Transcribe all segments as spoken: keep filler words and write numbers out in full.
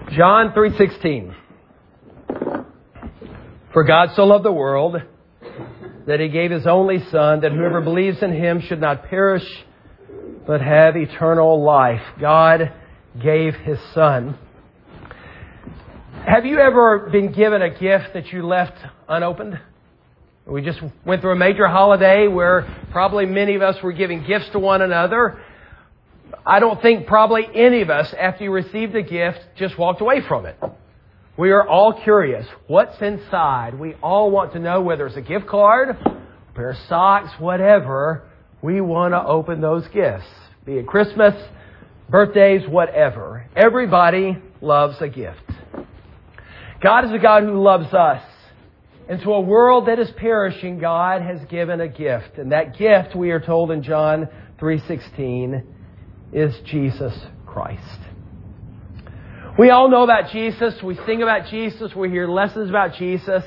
John three sixteen. For God so loved the world that He gave His only Son, that whoever believes in Him should not perish, but have eternal life. God gave His Son. Have you ever been given a gift that you left unopened? We just went through a major holiday where probably many of us were giving gifts to one another. I don't think probably any of us, after you received a gift, just walked away from it. We are all curious. What's inside? We all want to know whether it's a gift card, a pair of socks, whatever. We want to open those gifts. Be it Christmas, birthdays, whatever. Everybody loves a gift. God is a God who loves us. And to a world that is perishing, God has given a gift. And that gift, we are told in John three sixteen, is Jesus Christ. We all know about Jesus. We sing about Jesus. We hear lessons about Jesus.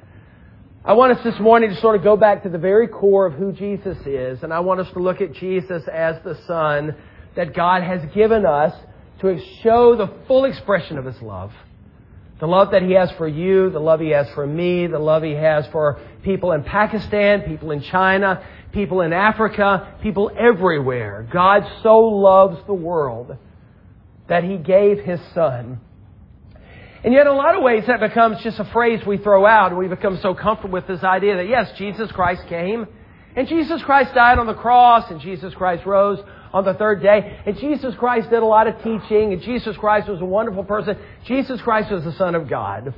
I want us this morning to sort of go back to the very core of who Jesus is. And I want us to look at Jesus as the Son that God has given us to show the full expression of His love. The love that He has for you, the love He has for me, the love He has for people in Pakistan, people in China, people in Africa, people everywhere. God so loves the world that He gave His Son. And yet in a lot of ways that becomes just a phrase we throw out, and we become so comfortable with this idea that yes, Jesus Christ came, and Jesus Christ died on the cross, and Jesus Christ rose on the third day, and Jesus Christ did a lot of teaching, and Jesus Christ was a wonderful person. Jesus Christ was the Son of God.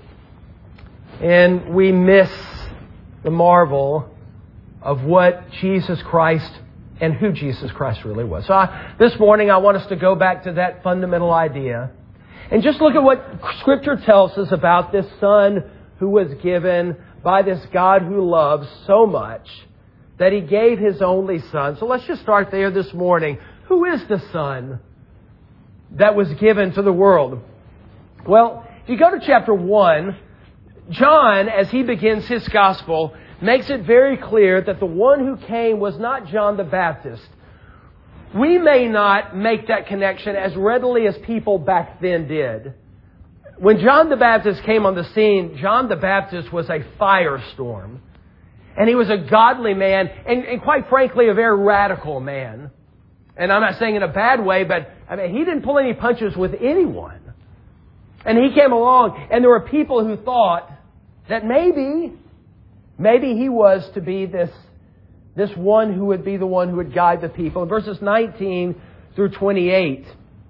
And we miss the marvel of what Jesus Christ and who Jesus Christ really was. So I, this morning I want us to go back to that fundamental idea and just look at what Scripture tells us about this Son who was given by this God who loves so much that He gave His only Son. So let's just start there this morning. Who is the Son that was given to the world? Well, if you go to chapter one, John, as he begins his gospel, makes it very clear that the one who came was not John the Baptist. We may not make that connection as readily as people back then did. When John the Baptist came on the scene, John the Baptist was a firestorm. And he was a godly man, and, and quite frankly, a very radical man. And I'm not saying in a bad way, but I mean, he didn't pull any punches with anyone. And he came along, and there were people who thought that maybe, maybe he was to be this, this one who would be the one who would guide the people. In verses nineteen through twenty-eight,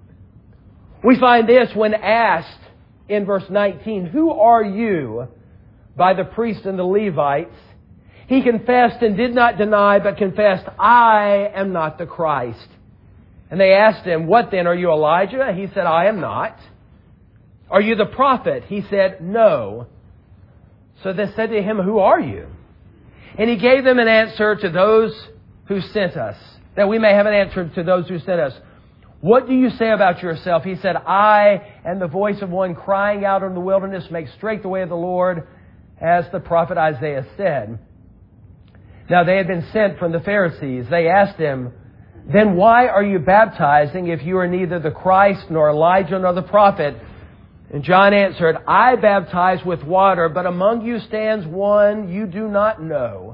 we find this when asked in verse nineteen, "Who are you?" by the priests and the Levites. He confessed and did not deny, but confessed, "I am not the Christ." And they asked him, "What then? Are you Elijah?" He said, "I am not." "Are you the prophet?" He said, "No." So they said to him, "Who are you?" And he gave them an answer to those who sent us, that we may have an answer to those who sent us. "What do you say about yourself?" He said, "I am the voice of one crying out in the wilderness, make straight the way of the Lord, as the prophet Isaiah said." Now they had been sent from the Pharisees. They asked him, "Then why are you baptizing if you are neither the Christ nor Elijah nor the prophet?" And John answered, "I baptize with water, but among you stands one you do not know,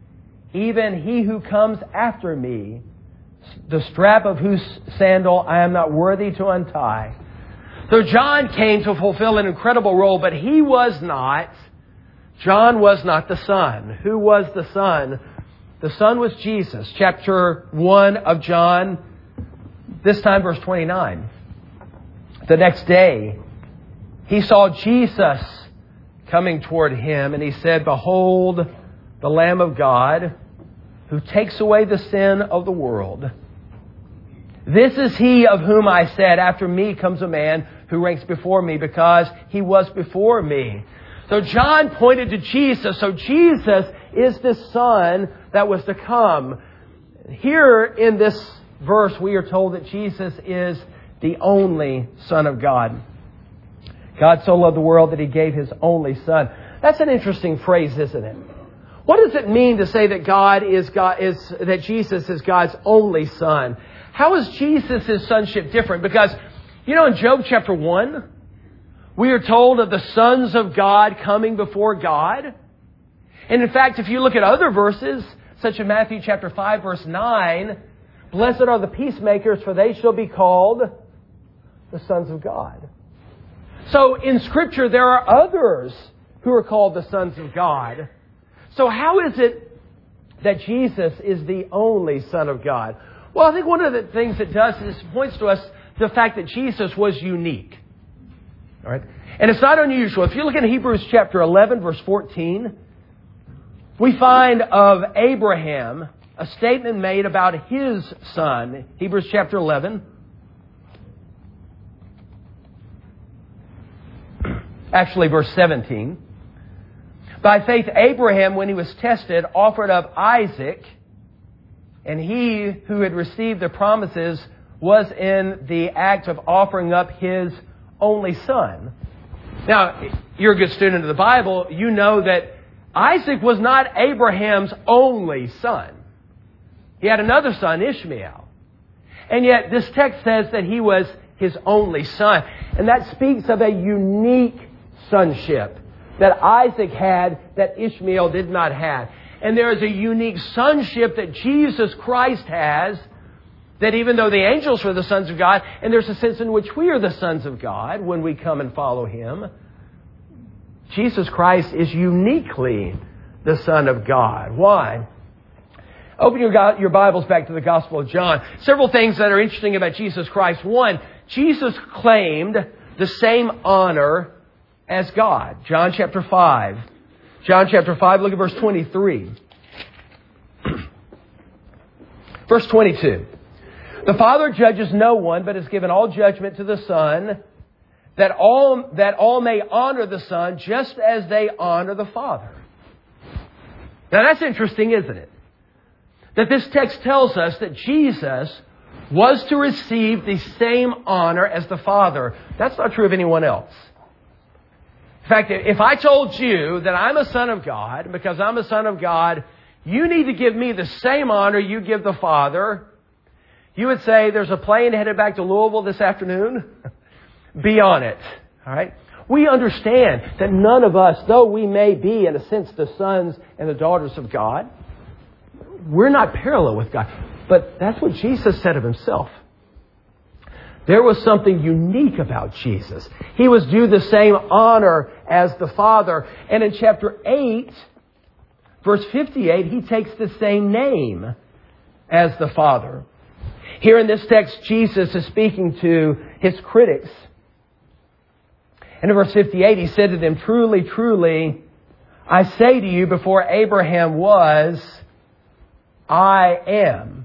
even he who comes after me, the strap of whose sandal I am not worthy to untie." So John came to fulfill an incredible role, but he was not John was not the Son. Who was the Son? The Son was Jesus. Chapter one of John, this time verse twenty-nine. The next day, he saw Jesus coming toward him, and he said, "Behold, the Lamb of God, who takes away the sin of the world. This is he of whom I said, after me comes a man who ranks before me, because he was before me." So John pointed to Jesus. So Jesus is the Son that was to come. Here in this verse, we are told that Jesus is the only Son of God. God so loved the world that He gave His only Son. That's an interesting phrase, isn't it? What does it mean to say that God is God is that Jesus is God's only Son? How is Jesus' sonship different? Because, you know, in Job chapter one, We are told of the sons of God coming before God. And in fact, if you look at other verses, such as Matthew chapter five, verse nine, blessed are the peacemakers, for they shall be called the sons of God. So in Scripture, there are others who are called the sons of God. So how is it that Jesus is the only Son of God? Well, I think one of the things it does is it points to us the fact that Jesus was unique. All right? And it's not unusual. If you look at Hebrews chapter eleven, verse fourteen, we find of Abraham a statement made about his son. Hebrews chapter eleven. Actually, verse seventeen. By faith, Abraham, when he was tested, offered up Isaac, and he who had received the promises was in the act of offering up his only son. Now, you're a good student of the Bible. You know that Isaac was not Abraham's only son. He had another son, Ishmael. And yet, this text says that he was his only son. And that speaks of a unique sonship that Isaac had that Ishmael did not have. And there is a unique sonship that Jesus Christ has, that even though the angels were the sons of God, and there's a sense in which we are the sons of God when we come and follow Him, Jesus Christ is uniquely the Son of God. Why? Open your, your Bibles back to the Gospel of John. Several things that are interesting about Jesus Christ. One, Jesus claimed the same honor as God. John chapter five. John chapter five, look at verse twenty-three. Verse twenty-two. The Father judges no one, but has given all judgment to the Son, that all, that all may honor the Son just as they honor the Father. Now that's interesting, isn't it? That this text tells us that Jesus was to receive the same honor as the Father. That's not true of anyone else. In fact, if I told you that I'm a son of God, because I'm a son of God, you need to give me the same honor you give the Father, you would say, there's a plane headed back to Louisville this afternoon. Be on it. All right? We understand that none of us, though we may be, in a sense, the sons and the daughters of God, we're not parallel with God. But that's what Jesus said of Himself. There was something unique about Jesus. He was due the same honor as the Father. And in chapter eight, verse fifty-eight, He takes the same name as the Father. Here in this text, Jesus is speaking to His critics. And in verse fifty-eight, He said to them, "Truly, truly, I say to you, before Abraham was, I am."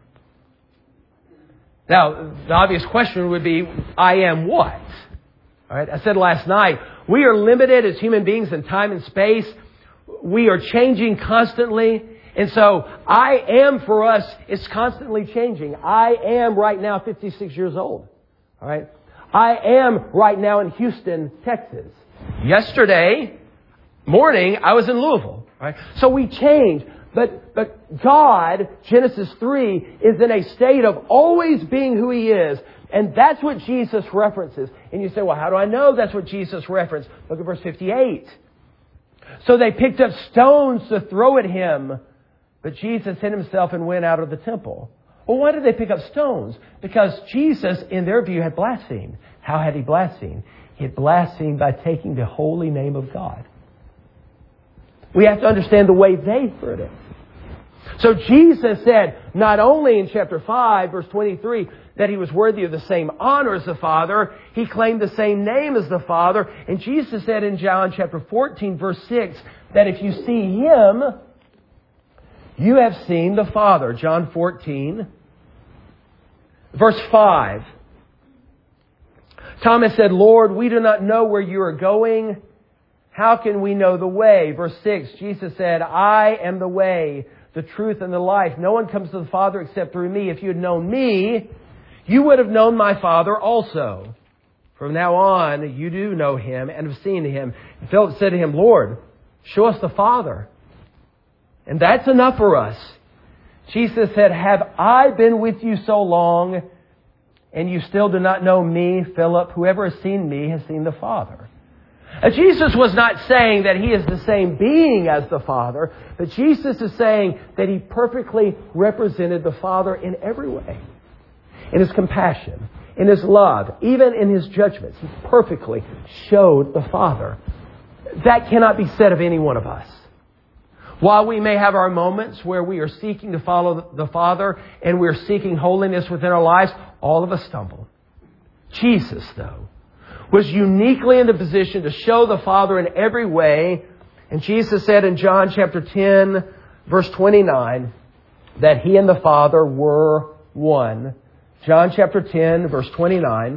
Now, the obvious question would be, I am what? All right. I said last night, we are limited as human beings in time and space. We are changing constantly. And so, I am for us is constantly changing. I am right now fifty-six years old. All right. I am right now in Houston, Texas. Yesterday morning, I was in Louisville. All right. So we change. But, but God, Genesis three, is in a state of always being who He is. And that's what Jesus references. And you say, well, how do I know that's what Jesus referenced? Look at verse fifty-eight. So they picked up stones to throw at Him, but Jesus hid Himself and went out of the temple. Well, why did they pick up stones? Because Jesus, in their view, had blasphemed. How had He blasphemed? He had blasphemed by taking the holy name of God. We have to understand the way they heard it. So Jesus said, not only in chapter five, verse twenty-three, that He was worthy of the same honor as the Father, He claimed the same name as the Father. And Jesus said in John chapter fourteen, verse six, that if you see Him, you have seen the Father. John fourteen, verse five. Thomas said, "Lord, we do not know where you are going. How can we know the way?" Verse six, Jesus said, "I am the way, the truth, and the life. No one comes to the Father except through me. If you had known me, you would have known my Father also. From now on, you do know Him and have seen Him." And Philip said to Him, "Lord, show us the Father, and that's enough for us." Jesus said, "Have I been with you so long, and you still do not know me, Philip? Whoever has seen me has seen the Father." Now, Jesus was not saying that He is the same being as the Father, but Jesus is saying that He perfectly represented the Father in every way. In His compassion, in His love, even in His judgments. He perfectly showed the Father. That cannot be said of any one of us. While we may have our moments where we are seeking to follow the Father and we're seeking holiness within our lives, all of us stumble. Jesus, though, was uniquely in the position to show the Father in every way. And Jesus said in John chapter ten, verse twenty-nine, that He and the Father were one. John chapter ten, verse twenty-nine.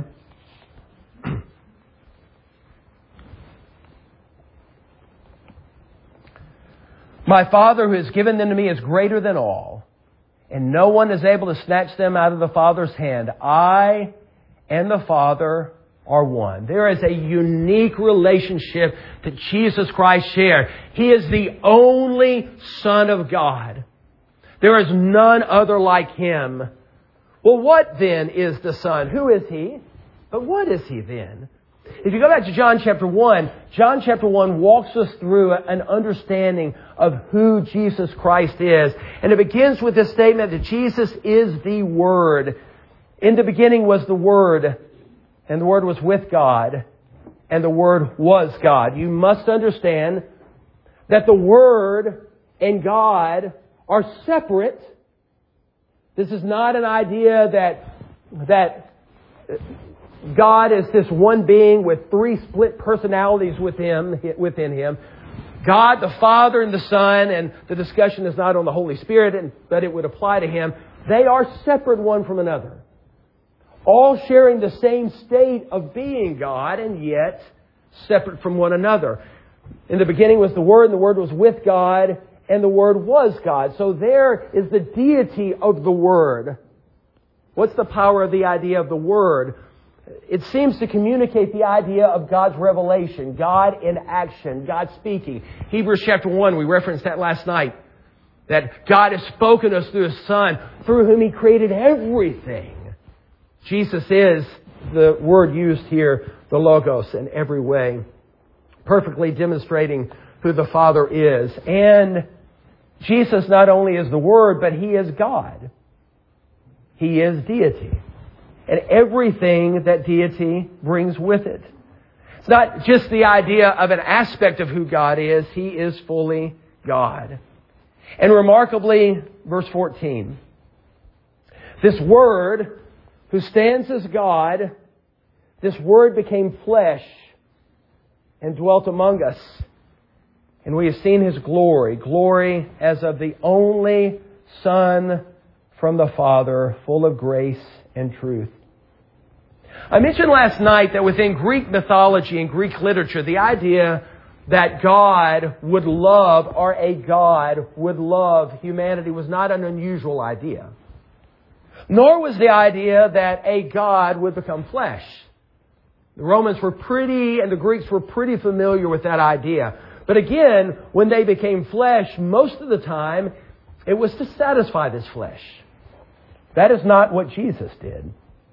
My Father who has given them to me is greater than all, and no one is able to snatch them out of the Father's hand. I and the Father are one. There is a unique relationship that Jesus Christ shared. He is the only Son of God. There is none other like Him. Well, what then is the Son? Who is He? But what is He then? If you go back to John chapter one, John chapter one walks us through an understanding of who Jesus Christ is. And it begins with this statement that Jesus is the Word. In the beginning was the Word, and the Word was with God, and the Word was God. You must understand that the Word and God are separate. This is not an idea that that God is this one being with three split personalities with him, within Him. God, the Father and the Son, and the discussion is not on the Holy Spirit, and, but it would apply to Him. They are separate one from another. All sharing the same state of being God, and yet separate from one another. In the beginning was the Word, and the Word was with God, and the Word was God. So there is the deity of the Word. What's the power of the idea of the Word? It seems to communicate the idea of God's revelation, God in action, God speaking. Hebrews chapter one, we referenced that last night. That God has spoken to us through His Son, through whom He created everything. Jesus is the word used here, the Logos, in every way, perfectly demonstrating who the Father is. And Jesus not only is the Word, but He is God. He is deity. And everything that deity brings with it. It's not just the idea of an aspect of who God is. He is fully God. And remarkably, verse fourteen, this Word who stands as God, this Word became flesh and dwelt among us. And we have seen His glory, glory as of the only Son from the Father, full of grace and truth. I mentioned last night that within Greek mythology and Greek literature, the idea that God would love, or a God would love humanity, was not an unusual idea. Nor was the idea that a God would become flesh. The Romans were pretty, and the Greeks were pretty familiar with that idea. But again, when they became flesh, most of the time, it was to satisfy this flesh. That is not what Jesus did.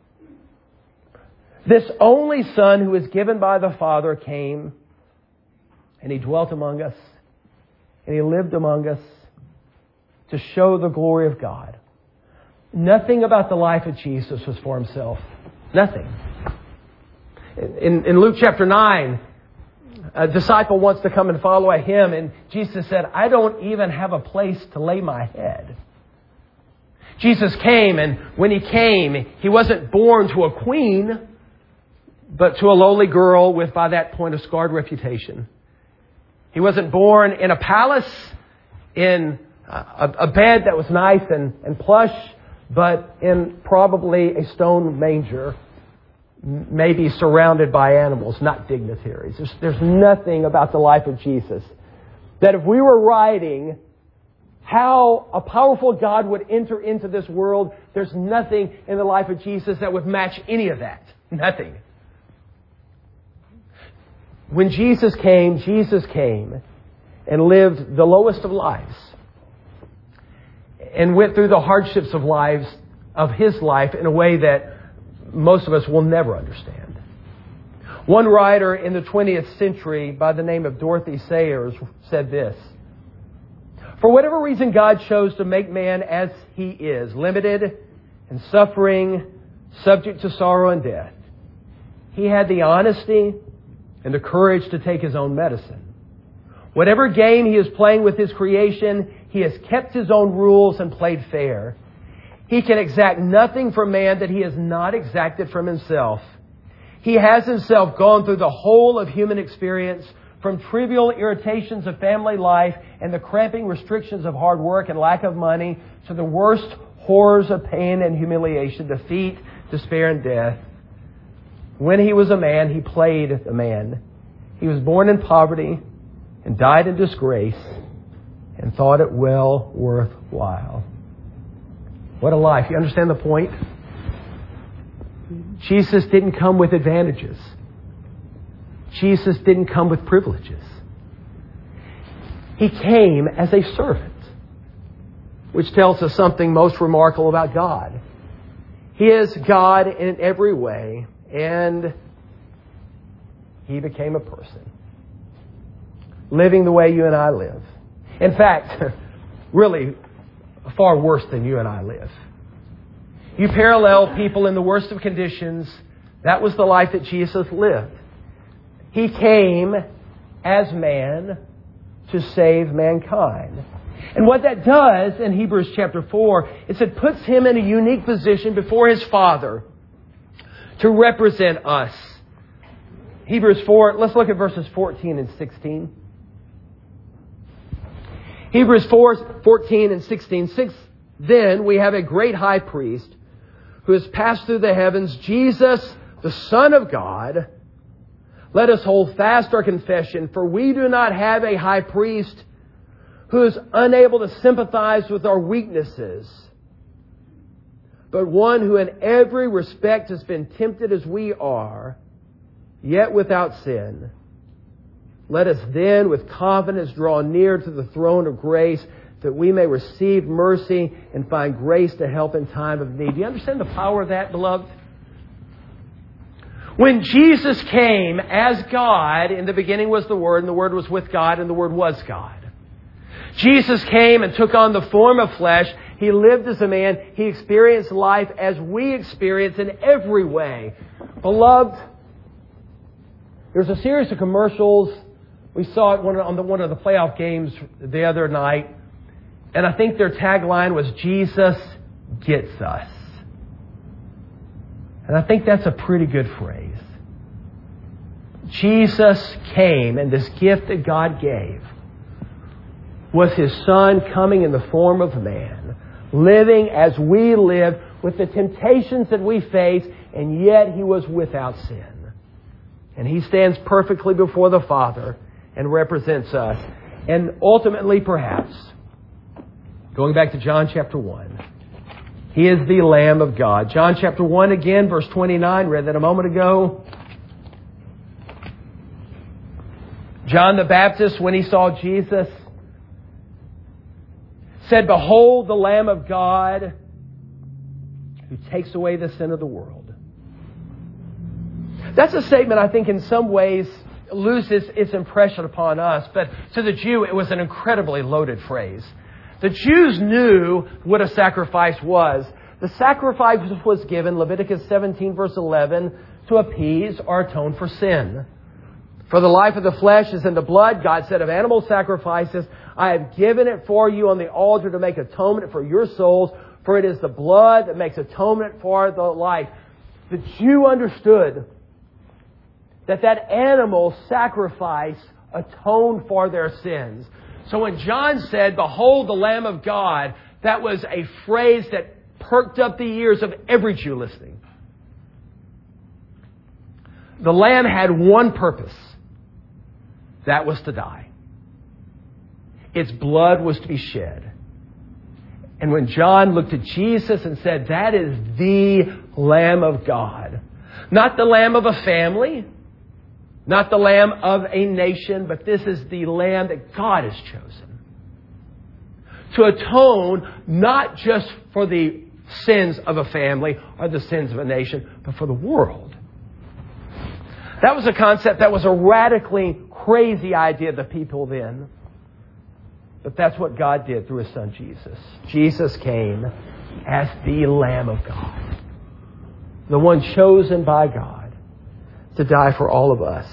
This only Son who is given by the Father came, and He dwelt among us, and He lived among us to show the glory of God. Nothing about the life of Jesus was for Himself. Nothing. In, in Luke chapter nine, a disciple wants to come and follow Him, and Jesus said, I don't even have a place to lay my head. Jesus came, and when He came, He wasn't born to a queen, but to a lowly girl with, by that point, a scarred reputation. He wasn't born in a palace, in a, a bed that was nice and, and plush, but in probably a stone manger, maybe surrounded by animals, not dignitaries. There's, there's nothing about the life of Jesus that if we were writing how a powerful God would enter into this world, there's nothing in the life of Jesus that would match any of that. Nothing. When Jesus came, Jesus came and lived the lowest of lives and went through the hardships of lives of His life in a way that most of us will never understand. One writer in the twentieth century by the name of Dorothy Sayers said this: "For whatever reason God chose to make man as he is, limited and suffering, subject to sorrow and death, He had the honesty and the courage to take His own medicine. Whatever game He is playing with His creation, He has kept His own rules and played fair. He can exact nothing from man that He has not exacted from Himself. He has Himself gone through the whole of human experience, from trivial irritations of family life and the cramping restrictions of hard work and lack of money, to the worst horrors of pain and humiliation, defeat, despair, and death. When He was a man, He played a man. He was born in poverty and died in disgrace and thought it well worthwhile." What a life. You understand the point? Jesus didn't come with advantages. Jesus didn't come with privileges. He came as a servant, which tells us something most remarkable about God. He is God in every way, and He became a person, living the way you and I live. In fact, really far worse than you and I live. You parallel people in the worst of conditions. That was the life that Jesus lived. He came as man to save mankind. And what that does in Hebrews chapter four is it puts Him in a unique position before His Father to represent us. Hebrews four, let's look at verses fourteen and sixteen. Hebrews four, fourteen and sixteen. Six, "Then we have a great high priest who has passed through the heavens, Jesus, the Son of God. Let us hold fast our confession, for we do not have a high priest who is unable to sympathize with our weaknesses, but one who in every respect has been tempted as we are, yet without sin. Let us then with confidence draw near to the throne of grace, that we may receive mercy and find grace to help in time of need." Do you understand the power of that, beloved? When Jesus came as God, in the beginning was the Word, and the Word was with God, and the Word was God. Jesus came and took on the form of flesh. He lived as a man. He experienced life as we experience in every way. Beloved, there's a series of commercials. We saw it on the, one of the playoff games the other night. And I think their tagline was, "Jesus gets us." And I think that's a pretty good phrase. Jesus came, and this gift that God gave was His Son coming in the form of man, living as we live with the temptations that we face, and yet He was without sin. And He stands perfectly before the Father and represents us. And ultimately, perhaps, going back to John chapter one, He is the Lamb of God. John chapter one again, verse twenty-nine, read that a moment ago. John the Baptist, when he saw Jesus, said, "Behold the Lamb of God who takes away the sin of the world." That's a statement I think in some ways loses its impression upon us, but to the Jew it was an incredibly loaded phrase. The Jews knew what a sacrifice was. The sacrifice was given, Leviticus seventeen verse eleven, to appease or atone for sin. "For the life of the flesh is in the blood," God said, "of animal sacrifices. I have given it for you on the altar to make atonement for your souls. For it is the blood that makes atonement for the life." The Jew understood that that animal sacrifice atoned for their sins. So when John said, "Behold the Lamb of God," that was a phrase that perked up the ears of every Jew listening. The Lamb had one purpose. That was to die. Its blood was to be shed. And when John looked at Jesus and said, "That is the Lamb of God," not the lamb of a family, not the lamb of a nation, but this is the Lamb that God has chosen to atone not just for the sins of a family or the sins of a nation, but for the world. That was a concept that was a radically crazy idea of the people then. But that's what God did through His Son Jesus. Jesus came as the Lamb of God, the one chosen by God to die for all of us.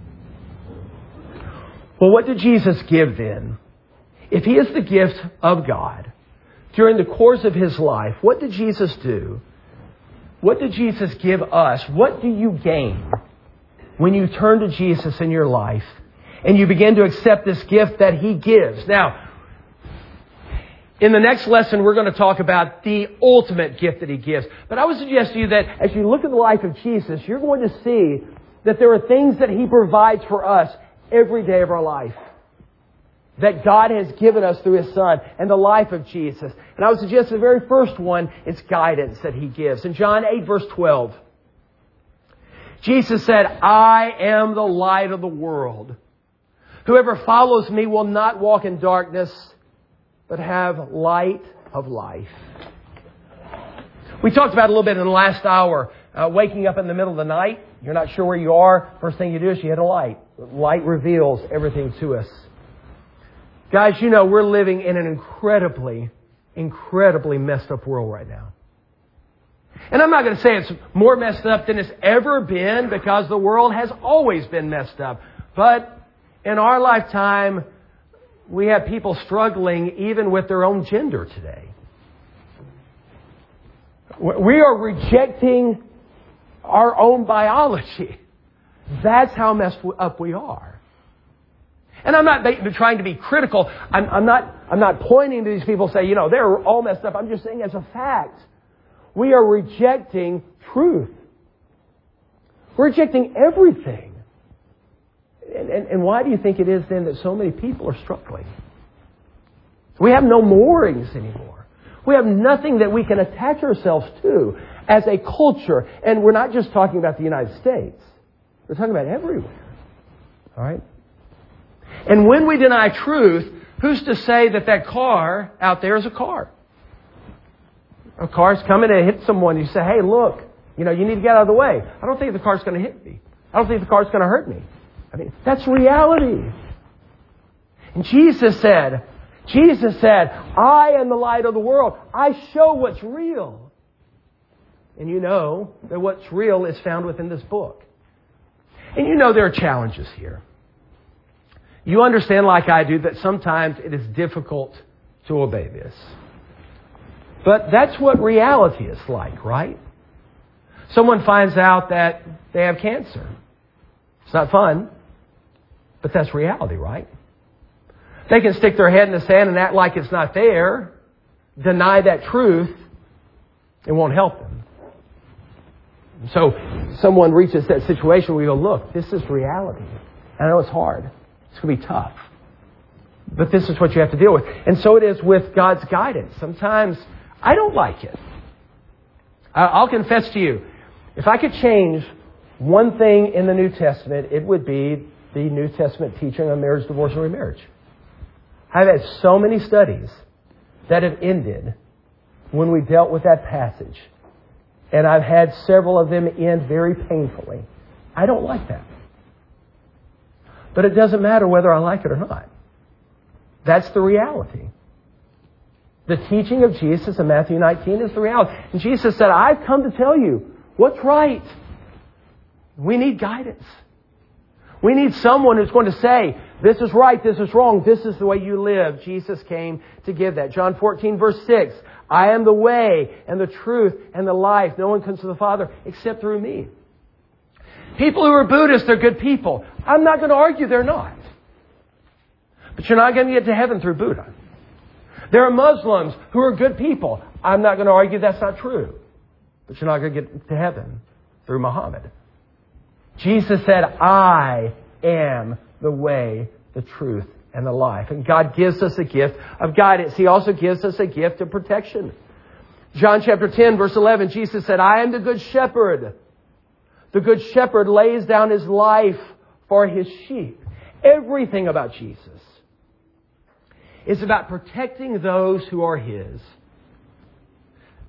Well, what did Jesus give then? If He is the gift of God, during the course of His life, what did Jesus do? What did Jesus give us? What do you gain when you turn to Jesus in your life and you begin to accept this gift that He gives? Now, in the next lesson, we're going to talk about the ultimate gift that He gives. But I would suggest to you that as you look at the life of Jesus, you're going to see that there are things that He provides for us every day of our life, that God has given us through His Son and the life of Jesus. And I would suggest the very first one is guidance that He gives. In John eight, verse twelve, Jesus said, I am the light of the world. Whoever follows me will not walk in darkness, but have light of life. We talked about a little bit in the last hour, uh, waking up in the middle of the night. You're not sure where you are. First thing you do is you hit a light. Light reveals everything to us. Guys, you know we're living in an incredibly, incredibly messed up world right now. And I'm not going to say it's more messed up than it's ever been, because the world has always been messed up. But in our lifetime, we have people struggling even with their own gender today. We are rejecting our own biology. That's how messed up we are. And I'm not trying to be critical. I'm, I'm not, I'm not pointing to these people and say, you know, they're all messed up. I'm just saying as a fact, we are rejecting truth. We're rejecting everything. And, and, and why do you think it is then that so many people are struggling? We have no moorings anymore. We have nothing that we can attach ourselves to as a culture. And we're not just talking about the United States. We're talking about everywhere. All right? And when we deny truth, who's to say that that car out there is a car? A car's coming to hit someone. You say, hey, look, you know, you need to get out of the way. I don't think the car's going to hit me. I don't think the car's going to hurt me. I mean, that's reality. And Jesus said, Jesus said, I am the light of the world. I show what's real. And you know that what's real is found within this book. And you know there are challenges here. You understand, like I do, that sometimes it is difficult to obey this. But that's what reality is like, right? Someone finds out that they have cancer. It's not fun, but that's reality, right? They can stick their head in the sand and act like it's not there, deny that truth. It won't help them. So someone reaches that situation where you go, look, this is reality. I know it's hard. It's going to be tough. But this is what you have to deal with. And so it is with God's guidance. Sometimes I don't like it. I'll confess to you, if I could change one thing in the New Testament, it would be the New Testament teaching on marriage, divorce, and remarriage. I've had so many studies that have ended when we dealt with that passage. And I've had several of them end very painfully. I don't like that. But it doesn't matter whether I like it or not. That's the reality. The teaching of Jesus in Matthew nineteen is the reality. And Jesus said, I've come to tell you what's right. We need guidance. We need someone who's going to say, this is right, this is wrong, this is the way you live. Jesus came to give that. John fourteen, verse six, I am the way and the truth and the life. No one comes to the Father except through me. People who are Buddhists, they're good people. I'm not going to argue they're not. But you're not going to get to heaven through Buddha. There are Muslims who are good people. I'm not going to argue that's not true. But you're not going to get to heaven through Muhammad. Jesus said, I am the way, the truth, and the life. And God gives us a gift of guidance. He also gives us a gift of protection. John chapter ten, verse eleven, Jesus said, I am the good shepherd. The good shepherd lays down his life for his sheep. Everything about Jesus is about protecting those who are His.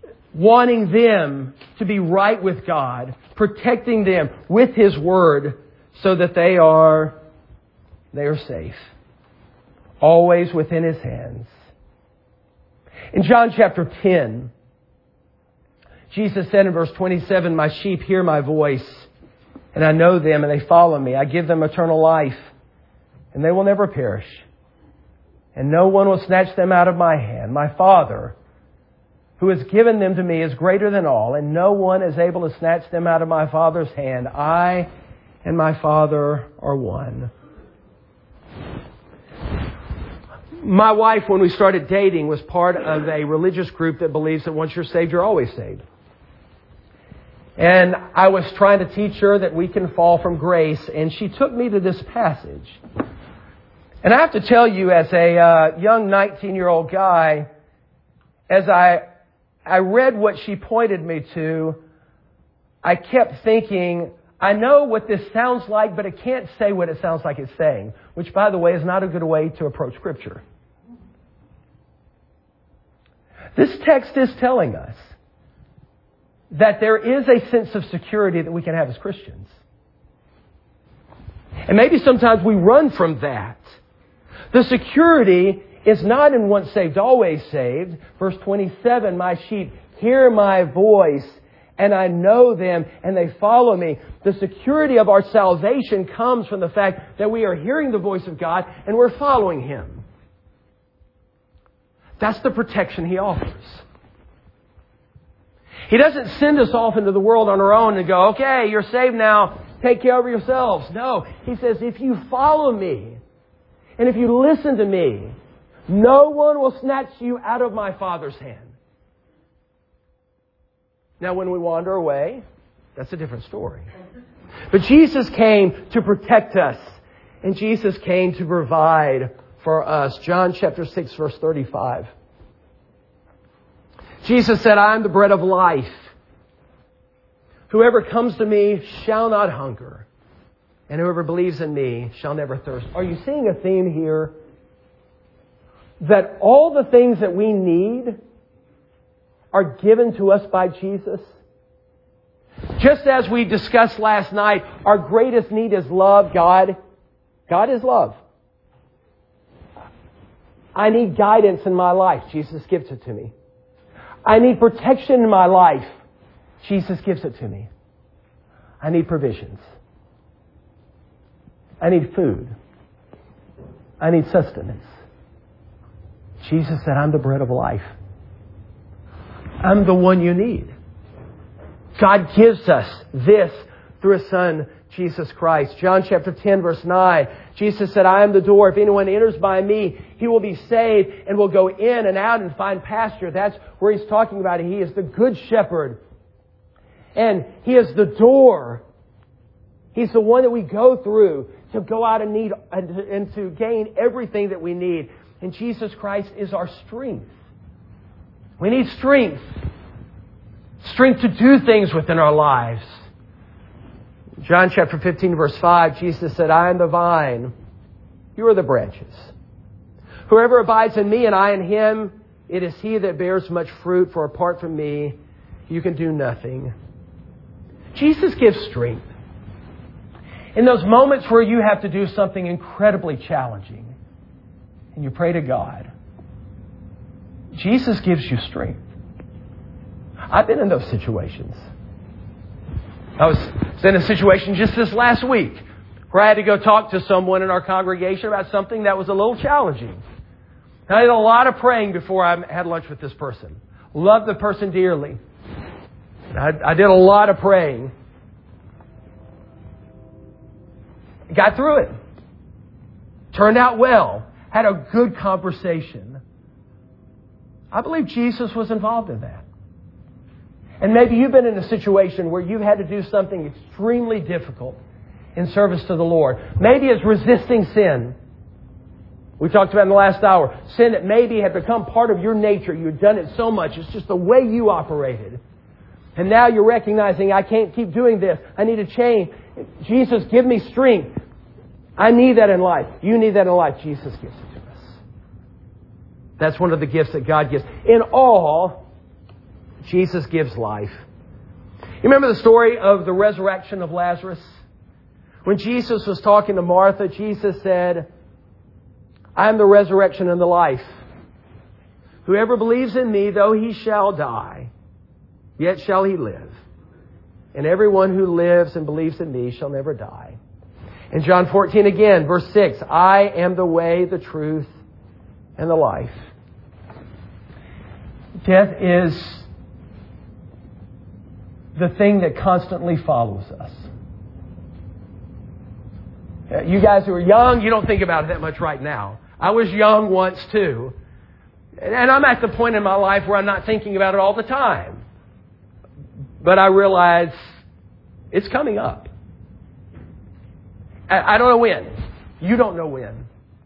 Wanting them to be right with God. Protecting them with His Word. so that they are, they are safe, always within His hands. In John chapter ten, Jesus said in verse twenty-seven, "My sheep hear my voice, and I know them, and they follow me. I give them eternal life, and they will never perish. And no one will snatch them out of my hand. My Father, who has given them to me, is greater than all, and no one is able to snatch them out of my Father's hand. I and my Father are one." My wife, when we started dating, was part of a religious group that believes that once you're saved, you're always saved. And I was trying to teach her that we can fall from grace, and she took me to this passage. And I have to tell you, as a uh, young nineteen-year-old guy, as I I read what she pointed me to, I kept thinking, I know what this sounds like, but I can't say what it sounds like it's saying, which, by the way, is not a good way to approach Scripture. This text is telling us that there is a sense of security that we can have as Christians. And maybe sometimes we run from that. The security is not in once saved, always saved. Verse twenty-seven, "My sheep hear my voice, and I know them, and they follow me." The security of our salvation comes from the fact that we are hearing the voice of God and we're following Him. That's the protection He offers. He doesn't send us off into the world on our own and go, "Okay, you're saved now, take care of yourselves." No, He says, if you follow me, and if you listen to me, no one will snatch you out of my Father's hand. Now, when we wander away, that's a different story. But Jesus came to protect us, and Jesus came to provide for us. John chapter six, verse thirty-five. Jesus said, "I am the bread of life. Whoever comes to me shall not hunger, and whoever believes in me shall never thirst." Are you seeing a theme here? That all the things that we need are given to us by Jesus. Just as we discussed last night, our greatest need is love. God, God is love. I need guidance in my life. Jesus gives it to me. I need protection in my life. Jesus gives it to me. I need provisions. I need food. I need sustenance. Jesus said, "I'm the bread of life." I'm the one you need. God gives us this through His Son, Jesus Christ. John chapter ten, verse nine. Jesus said, "I am the door. If anyone enters by me, he will be saved and will go in and out and find pasture." That's where He's talking about it. He is the good shepherd. And He is the door. He's the one that we go through to go out and need and to gain everything that we need. And Jesus Christ is our strength. We need strength. Strength to do things within our lives. John chapter fifteen, verse five, Jesus said, "I am the vine. You are the branches. Whoever abides in me and I in him, it is he that bears much fruit, for apart from me, you can do nothing." Jesus gives strength. In those moments where you have to do something incredibly challenging, and you pray to God, Jesus gives you strength. I've been in those situations. I was in a situation just this last week where I had to go talk to someone in our congregation about something that was a little challenging. And I did a lot of praying before I had lunch with this person. Loved the person dearly. I, I did a lot of praying. Got through it. Turned out well. Had a good conversation. I believe Jesus was involved in that. And maybe you've been in a situation where you've had to do something extremely difficult in service to the Lord. Maybe it's resisting sin. We talked about in the last hour. Sin that maybe had become part of your nature. You've done it so much. It's just the way you operated. And now you're recognizing, I can't keep doing this. I need to change. Jesus, give me strength. I need that in life. You need that in life. Jesus gives it to us. That's one of the gifts that God gives. In all, Jesus gives life. You remember the story of the resurrection of Lazarus? When Jesus was talking to Martha, Jesus said, I am the resurrection and the life. Whoever believes in me, though he shall die, yet shall he live. And everyone who lives and believes in me shall never die. In John fourteen again, verse six, I am the way, the truth, and the life. Death is the thing that constantly follows us. You guys who are young, you don't think about it that much right now. I was young once too. And I'm at the point in my life where I'm not thinking about it all the time. But I realize it's coming up. I don't know when. You don't know when.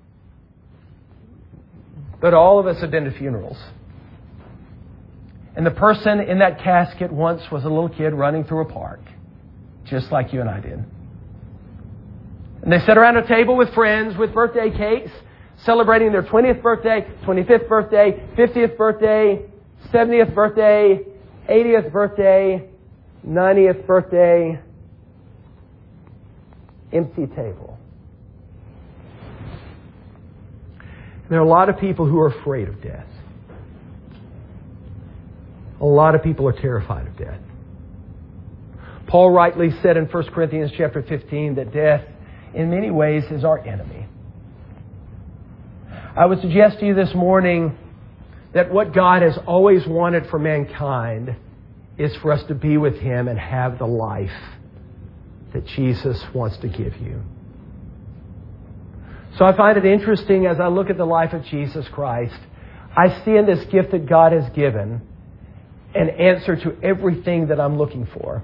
But all of us have been to funerals. And the person in that casket once was a little kid running through a park, just like you and I did. And they sat around a table with friends with birthday cakes, celebrating their twentieth birthday, twenty-fifth birthday, fiftieth birthday, seventieth birthday, eightieth birthday, ninetieth birthday. Empty table. There are a lot of people who are afraid of death. A lot of people are terrified of death. Paul rightly said in First Corinthians chapter fifteen that death in many ways is our enemy. I would suggest to you this morning that what God has always wanted for mankind is for us to be with Him and have the life that Jesus wants to give you. So I find it interesting as I look at the life of Jesus Christ, I see in this gift that God has given an answer to everything that I'm looking for.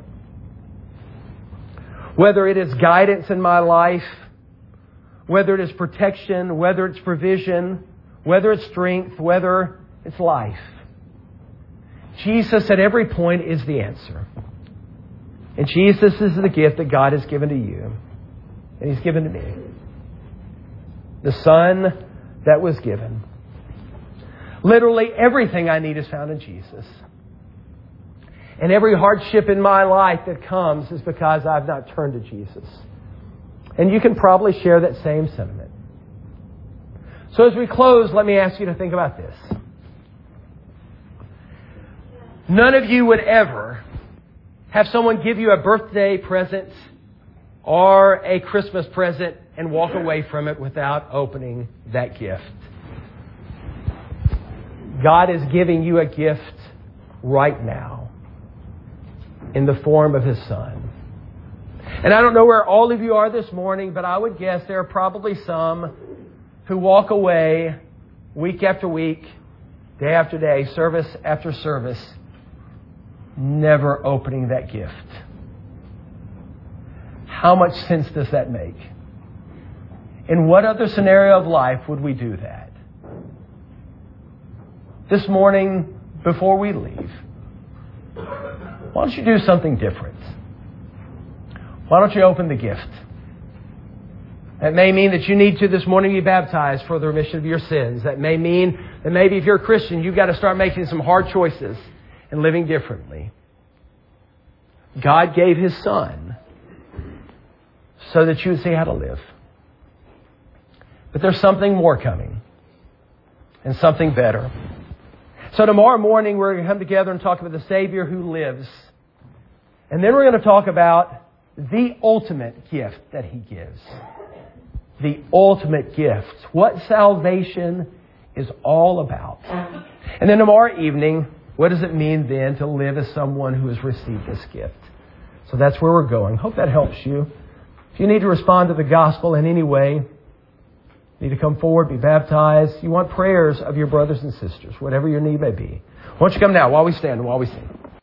Whether it is guidance in my life, whether it is protection, whether it's provision, whether it's strength, whether it's life. Jesus at every point is the answer. And Jesus is the gift that God has given to you. And He's given to me. The Son that was given. Literally everything I need is found in Jesus. And every hardship in my life that comes is because I've not turned to Jesus. And you can probably share that same sentiment. So as we close, let me ask you to think about this. None of you would ever have someone give you a birthday present or a Christmas present and walk away from it without opening that gift. God is giving you a gift right now in the form of His Son. And I don't know where all of you are this morning, but I would guess there are probably some who walk away week after week, day after day, service after service, never opening that gift. How much sense does that make? In what other scenario of life would we do that? This morning, before we leave, why don't you do something different? Why don't you open the gift? That may mean that you need to this morning be baptized for the remission of your sins. That may mean that maybe if you're a Christian, you've got to start making some hard choices and living differently. God gave His Son so that you would see how to live. But there's something more coming and something better. So tomorrow morning we're going to come together and talk about the Savior who lives. And then we're going to talk about the ultimate gift that He gives. The ultimate gift. What salvation is all about. And then tomorrow evening, what does it mean then to live as someone who has received this gift? So that's where we're going. Hope that helps you. If you need to respond to the gospel in any way, need to come forward, be baptized, you want prayers of your brothers and sisters, whatever your need may be. Why don't you come now while we stand and while we sing.